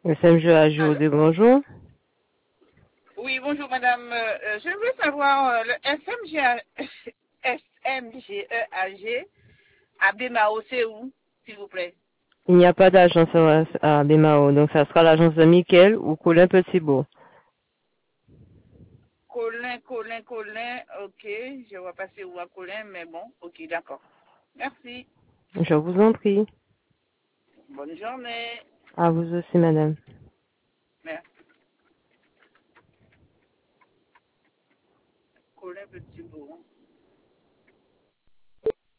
SMG à jour Allô? de bonjour. Oui, bonjour madame. Je veux savoir le SMGEAG à Bémao, c'est où, s'il vous plaît? Il n'y a pas d'agence à Bémao, donc ça sera l'agence de Michael ou Colin Petitbeau. Colin. Ok, je vois pas c'est où à Colin, mais bon, ok, d'accord. Merci. Je vous en prie. Bonne journée. À vous aussi, madame. Merci. Colin Petit Beau.